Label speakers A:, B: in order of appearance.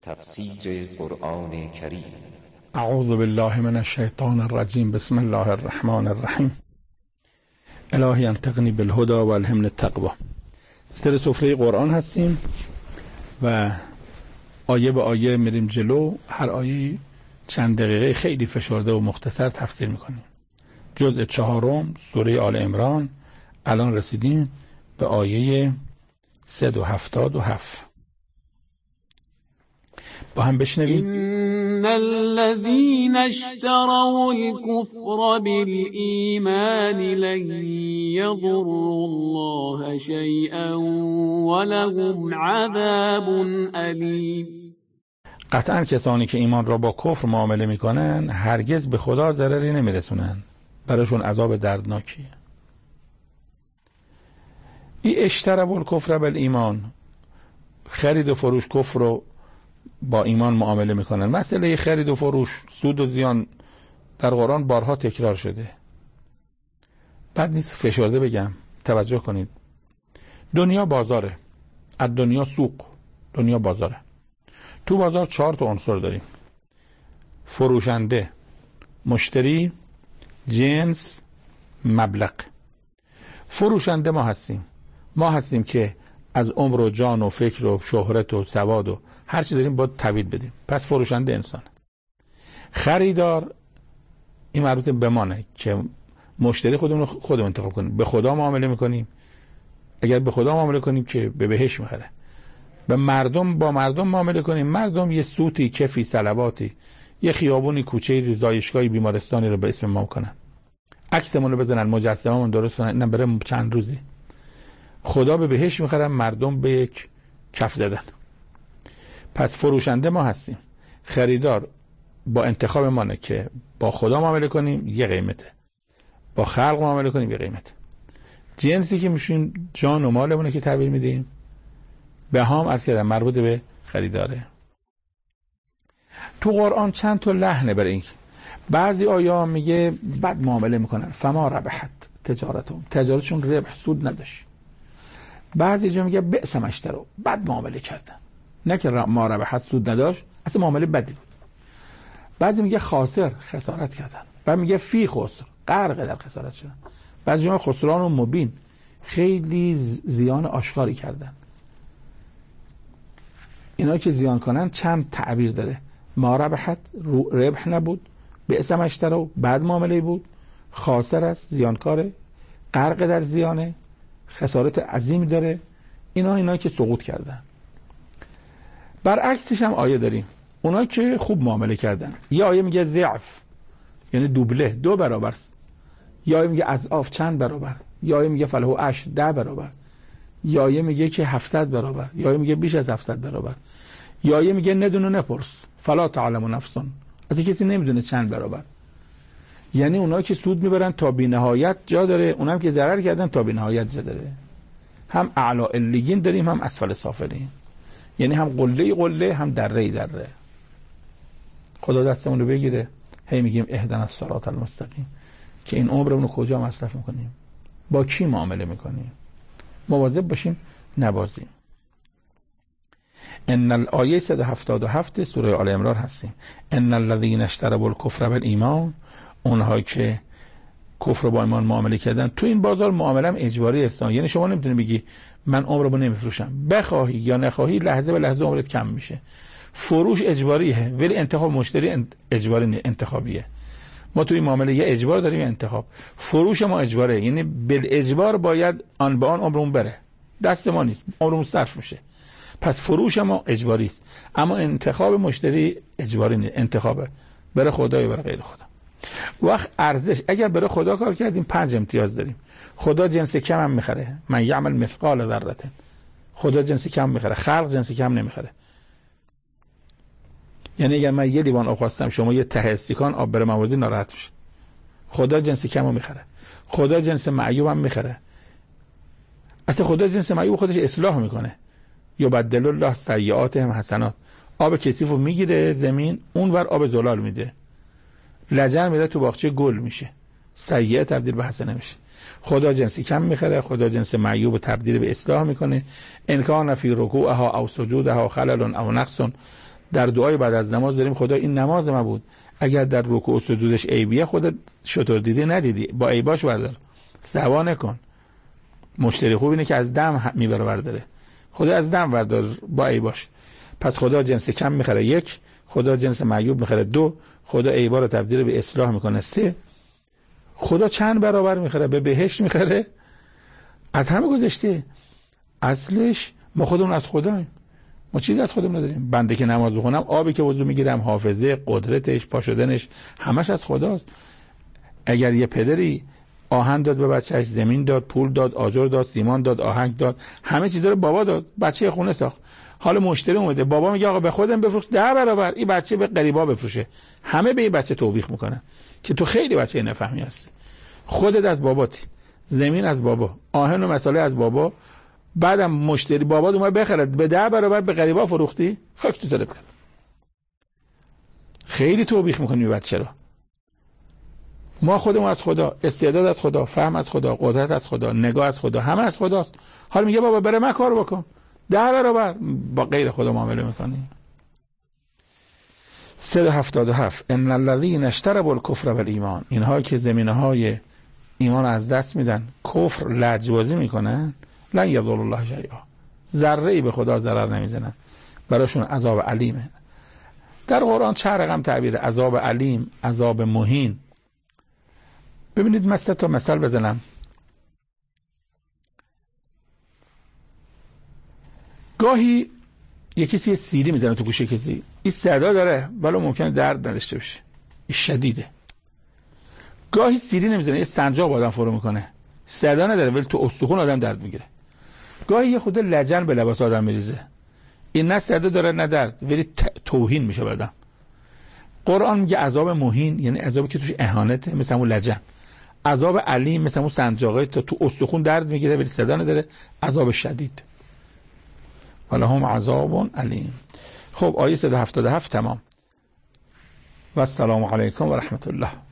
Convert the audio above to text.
A: تفسیر قرآن کریم.
B: اعوذ بالله من الشیطان الرجیم. بسم الله الرحمن الرحیم. الهی انطقنی بالهدى و الهمنی التقوی. سر سفره قرآن هستیم و آیه به آیه میریم جلو. هر آیه چند دقیقه خیلی فشرده و مختصر تفسیر میکنیم. جزء 4 سوره آل عمران. الان رسیدیم به آیه 377. با هم بشنویم.
C: ان الذين اشتروا الكفر بالإيمان لن يضروا الله شيئا ولهم عذاب أليم.
B: قطعا کسانی که ایمان را با کفر معامله میکنن هرگز به خدا ضرری نمیرسونن، براشون عذاب دردناکیه. این اشتروا الکفر بالایمان، خرید و فروش کفر رو با ایمان معامله میکنن. مسئله خرید و فروش، سود و زیان در قرآن بارها تکرار شده. بعد نیست فشرده بگم، توجه کنید. دنیا بازاره، از دنیا سوق، دنیا بازاره. تو بازار 4 تا عنصر داریم: فروشنده، مشتری، جنس، مبلغ. فروشنده ما هستیم که از عمر و جان و فکر و شهرت و سواد و هر چی داریم باید تحویل بدیم. پس فروشنده انسان. خریدار این مربوط به مانه که مشتری خودمون انتخاب کنیم. به خدا معامله میکنیم. اگر به خدا معامله کنیم که به بهش میخره. به مردم با مردم معامله کنیم. مردم یه سوتی، کفی، صلواتی، یه خیابونی، کوچه‌ای، زایشگاهی، بیمارستانی رو به اسم ما کنن. عکسمون رو بزنن، مجسمه‌مون درست کنن، اینا بره چند روزی. خدا به بهش میخرن، مردم به یک کف زدن. پس فروشنده ما هستیم. خریدار با انتخاب مانه که با خدا معامله کنیم یه قیمته، با خلق معامله کنیم یه قیمته. جنسی که میشیم جان و مالمونه که تحویل میدیم. به هم عرض کردم مربوط به خریداره. تو قرآن چند تا لحنه برای این. بعضی آیات میگه بد معامله میکنن، فما ربحت تجارتشون ربح، سود نداشت. بعضی جا میگه بئس ما اشتروا، بد معامله کردن، نه که ما ربحت، سود نداشت، اصلا معامله بدی بود. بعضی میگه خاسر، خسارت کردن. بعد میگه فی خسر، غرق در خسارت شدن. بعضی جا خسران و مبین، خیلی زیان آشکاری کردن. اینا که زیان کنن چند تعبیر داره. ما ربحت، ربح نبود. بئس ما اشتروا، بد معامله بود. خاسر است، زیانکاره. غرق در زیانه، خسارت عظیم داره. اینا که سقوط کردن. برعکسش هم آیه داریم، اونایی که خوب معامله کردن. یه آیه میگه ضعف، یعنی دوبله، 2 برابر. یه آیه میگه اضعاف، چند برابر. یه آیه میگه فله 10 برابر. یه آیه میگه که 700 برابر. یه آیه میگه بیش از 700 برابر. یه آیه میگه ندون و نپرس، فلا تعلم نفس، از کسی نمیدونه چند برابر. یعنی اونایی که سود میبرن تا بی نهایت جا داره، اونام که ضرر کردن تا بی نهایت جا داره. هم اعلی علیین داریم، هم اسفل سافلین. یعنی هم قله هم دره. خدا دستمون رو بگیره. هی میگیم اهدنا الصراط المستقیم، که این عمرمون رو کجا مصرف میکنیم، با کی معامله میکنیم. مواظب باشیم نبازیم. ان الآیه 177 سوره آل عمران هستیم. ان الذين اشتروا الكفر بالایمان، اونها که کفر با ایمان معامله کردن. تو این بازار معامله هم اجباری است. یعنی شما نمیتونی بگی من عمرمو نمیفروشم، بخواهی یا نخواهی لحظه به لحظه عمرت کم میشه. فروش اجباریه، ولی انتخاب مشتری اجباری نه، انتخابیه. ما توی معامله یه اجبار داریم، یه انتخاب. فروش ما اجباره، یعنی بالاجبار باید آن به آن عمرمون بره، دست ما نیست، عمرمون صرف میشه. پس فروش ما اجباری است، اما انتخاب مشتری اجباری نه، انتخابه، بره خدا یا بره غیر خدا. وقت ارزش، اگر برای خدا کار کردیم 5 امتیاز داریم. خدا جنس کم هم میخره، من یعمل مثقال ذره. خدا جنس کم میخره، خلق جنس کم نمیخره. یعنی اگر من یه لیوان آب خواستم، شما یه ته استکان آب بره موردی، ناراحت میشه. خدا جنس کم رو میخره، خدا جنس معیوب هم میخره. اصلا خدا جنس معیوب خودش اصلاح میکنه. یبدل الله سیئاتهم حسنات. آب کثیفو میگیره زمین، اونور آب زلال میده، لجن میده تو باغچه گل میشه، سیئه تبدیل به حسنه میشه. خدا جنسی کم میخره، خدا جنس معیوب تبدیل به اصلاح میکنه. ان کان فی رکوعها او سجودها خلل او نقص در دعای بعد از نماز داریم خدا این نماز ما بود، اگر در رکوع و سجودش عیبیه خودت شطور دیدی ندیدی، با عیباش بردار، سوا نکن. مشتری خوب اینه که از دم میبره برداره، خدا از دم بردار با عیباش. پس خدا جنس کم میخره 1، خدا جنس معیوب میخره 2، خدا عیبا رو تبدیل به اصلاح میکنه 3، خدا چند برابر میخره، به بهشت میخره. از همه گذشته اصلش ما خودمون از خداییم، ما چیزی از خودمون نداریم. بنده که نماز بخونم، آبی که وضو میگیرم، حافظه، قدرتش، پا شدنش، همش از خداست. اگر یه پدری آهن داد به بچه‌اش، زمین داد، پول داد، آجر داد، سیمان داد، آهنگ داد، همه چیزا رو بابا داد، بچه خونه ساخت. حالا مشتری اومده، بابا میگه آقا به خودم بفروش 10 برابر، این بچه به غریبا بفروشه. همه به این بچه توبیخ میکنن که تو خیلی بچه نفهمی هستی. خودت از باباتی، زمین از بابا، آهن و مساله از بابا، بعدم مشتری بابا اومد بخره به 10 برابر به غریبا فروختی، خاک تو سرت کنه. خیلی توبیخ میکنی بچه رو. ما خودمون از خدا، استعداد از خدا، فهم از خدا، قدرت از خدا، نگاه از خدا، همه از خداست. حالا میگه بابا بره من کار بکن، 10 برابر با غیر خدا معامله میکنی. 377 ان الذين اشتروا الكفر بالایمان، اینها که زمینه‌های ایمان از دست میدن، کفر لجبازی میکنن، لن یضر الله شیئا، ذره‌ای به خدا ضرر نمیزنن، براشون عذاب علیمه. در قرآن چه رقم تعبیر عذاب علیم، عذاب مهین. ببینید مثلا تا مثال بزنم. گاهی یه کسی سیلی میزنه تو گوشه کسی، این صدا داره ولی ممکنه درد نداشته باشه، این شدیده. گاهی سیلی نمیزنه، یه سنجاق آدم فرو میکنه، صدا نداره ولی تو استخون آدم درد میگیره. گاهی یه خود لجن به لباس آدم میریزه، این نه صدا داره نه درد ولی توهین میشه به آدم. قرآن میگه عذاب مهین یعنی عذابی که توش اهانته، مثل اون لجن. عذاب علیم مثل اون سنجاقه تا تو استخون درد میگیره ولی صدا نداره، عذاب شدید. ولهم عذاب علیم. خب آیه 177 تمام. و السلام علیکم و رحمت الله.